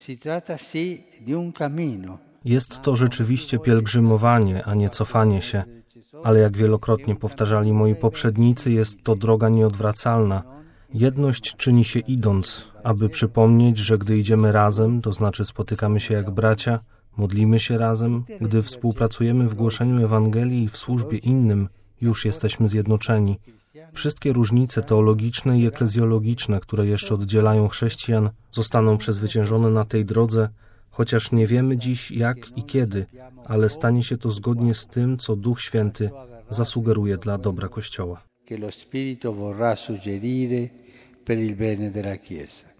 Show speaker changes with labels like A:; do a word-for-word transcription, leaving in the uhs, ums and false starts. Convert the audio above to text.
A: Jest to rzeczywiście pielgrzymowanie, a nie cofanie się, ale jak wielokrotnie powtarzali moi poprzednicy, jest to droga nieodwracalna. Jedność czyni się idąc, aby przypomnieć, że gdy idziemy razem, to znaczy spotykamy się jak bracia, modlimy się razem, gdy współpracujemy w głoszeniu Ewangelii i w służbie innym, już jesteśmy zjednoczeni. Wszystkie różnice teologiczne i eklezjologiczne, które jeszcze oddzielają chrześcijan, zostaną przezwyciężone na tej drodze, chociaż nie wiemy dziś jak i kiedy, ale stanie się to zgodnie z tym, co Duch Święty zasugeruje dla dobra Kościoła.
B: Che lo Spirito vorrà suggerire per il bene della Chiesa.